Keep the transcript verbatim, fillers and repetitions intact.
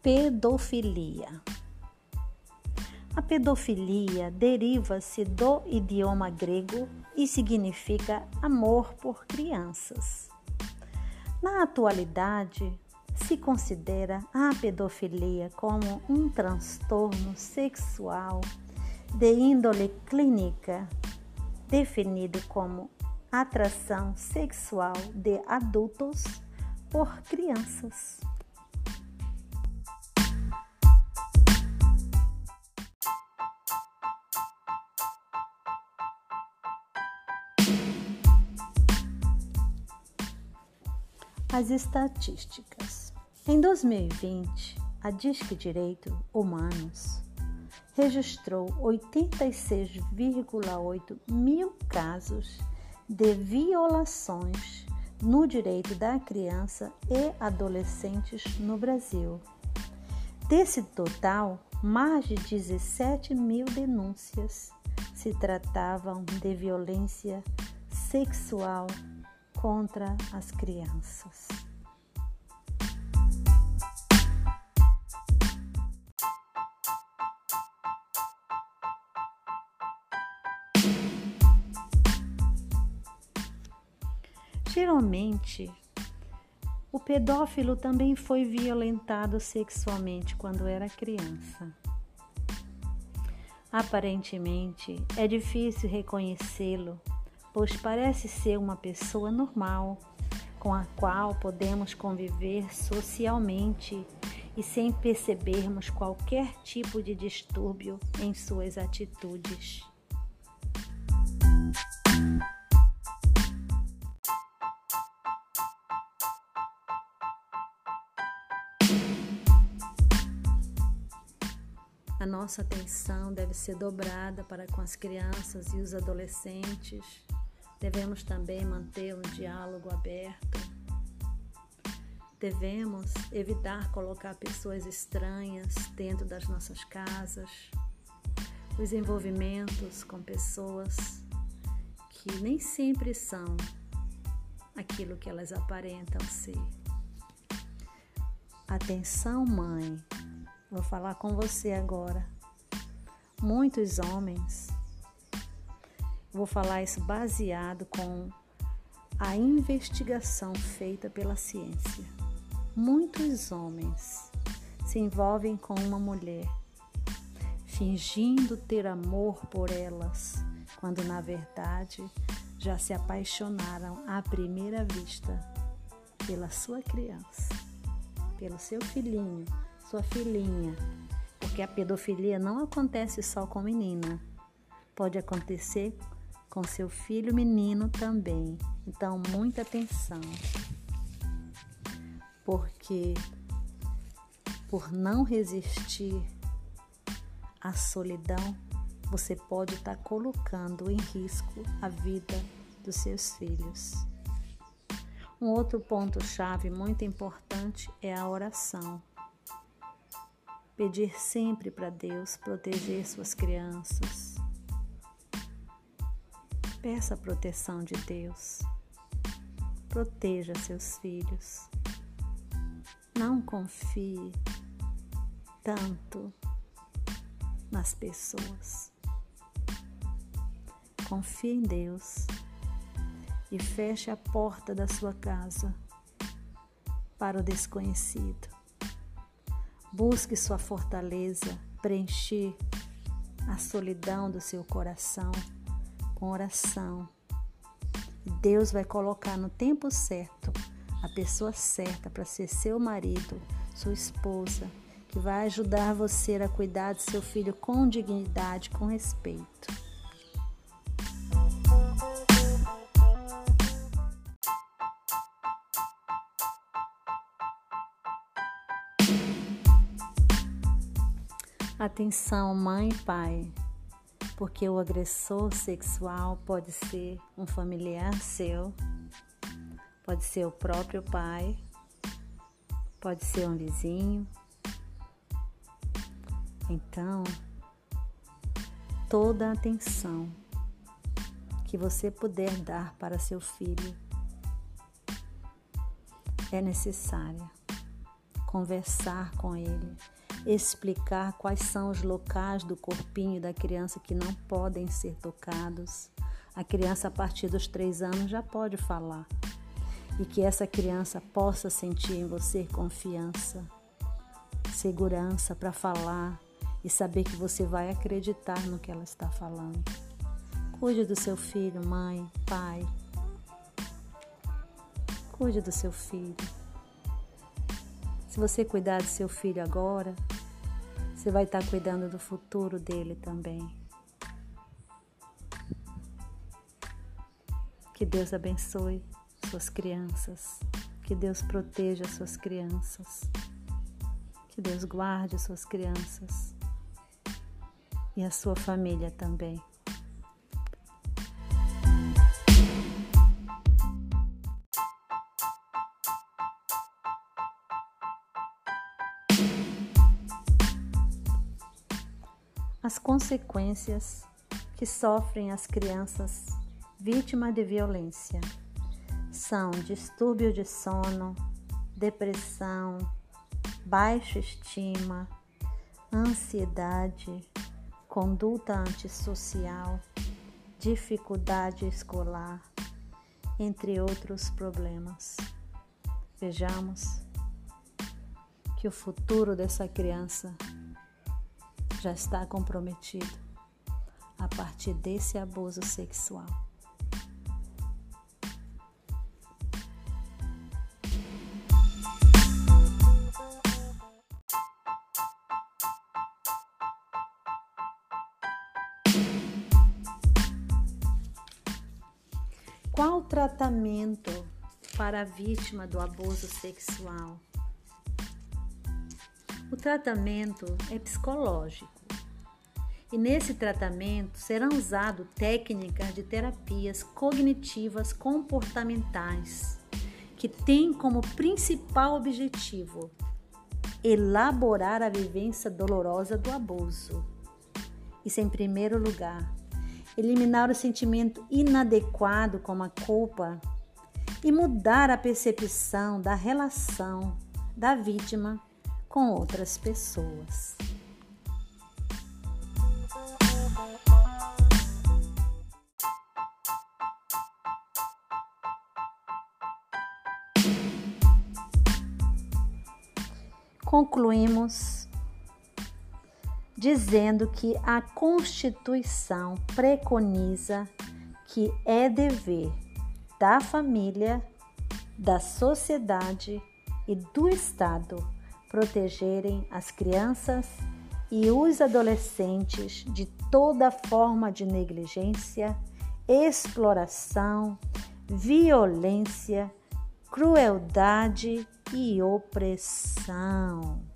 Pedofilia. A pedofilia deriva-se do idioma grego e significa amor por crianças. Na atualidade, se considera a pedofilia como um transtorno sexual de índole clínica, definido como atração sexual de adultos por crianças. As estatísticas. Em dois mil e vinte, a Disque Direitos Humanos registrou oitenta e seis vírgula oito mil casos de violações no direito da criança e adolescentes no Brasil. Desse total, mais de dezessete mil denúncias se tratavam de violência sexual contra as crianças. Geralmente, o pedófilo também foi violentado sexualmente quando era criança. Aparentemente, é difícil reconhecê-lo, pois parece ser uma pessoa normal, com a qual podemos conviver socialmente e sem percebermos qualquer tipo de distúrbio em suas atitudes. A nossa atenção deve ser dobrada para com as crianças e os adolescentes. Devemos também manter um diálogo aberto. Devemos evitar colocar pessoas estranhas dentro das nossas casas. Os envolvimentos com pessoas que nem sempre são aquilo que elas aparentam ser. Atenção, mãe. Vou falar com você agora. Muitos homens, vou falar isso baseado com a investigação feita pela ciência. Muitos homens se envolvem com uma mulher, fingindo ter amor por elas, quando na verdade já se apaixonaram à primeira vista pela sua criança, pelo seu filhinho, sua filhinha, porque a pedofilia não acontece só com menina, pode acontecer com seu filho menino também. Então, muita atenção, porque por não resistir à solidão, você pode estar colocando em risco a vida dos seus filhos. Um outro ponto-chave muito importante é a oração. Pedir sempre para Deus proteger suas crianças. Peça a proteção de Deus. Proteja seus filhos. Não confie tanto nas pessoas. Confie em Deus e feche a porta da sua casa para o desconhecido. Busque sua fortaleza, preencher a solidão do seu coração com oração. E Deus vai colocar no tempo certo a pessoa certa para ser seu marido, sua esposa, que vai ajudar você a cuidar do seu filho com dignidade, com respeito. Atenção, mãe e pai, porque o agressor sexual pode ser um familiar seu, pode ser o próprio pai, pode ser um vizinho. Então, toda a atenção que você puder dar para seu filho é necessária. conversar com ele, explicar quais são os locais do corpinho da criança que não podem ser tocados. A criança, a partir dos três anos, já pode falar. E que essa criança possa sentir em você confiança, segurança para falar e saber que você vai acreditar no que ela está falando. Cuide do seu filho, mãe, pai. Cuide do seu filho. Se você cuidar do seu filho agora, você vai estar cuidando do futuro dele também. Que Deus abençoe suas crianças. Que Deus proteja suas crianças. Que Deus guarde suas crianças. E a sua família também. As consequências que sofrem as crianças vítimas de violência são distúrbio de sono, depressão, baixa estima, ansiedade, conduta antissocial, dificuldade escolar, entre outros problemas. Vejamos que o futuro dessa criança já está comprometido a partir desse abuso sexual. Qual o tratamento para a vítima do abuso sexual? O tratamento é psicológico e nesse tratamento serão usadas técnicas de terapias cognitivas comportamentais que têm como principal objetivo elaborar a vivência dolorosa do abuso. Isso em primeiro lugar, eliminar o sentimento inadequado como a culpa e mudar a percepção da relação da vítima com outras pessoas. Concluímos dizendo que a Constituição preconiza que é dever da família, da sociedade e do Estado protegerem as crianças e os adolescentes de toda forma de negligência, exploração, violência, crueldade e opressão.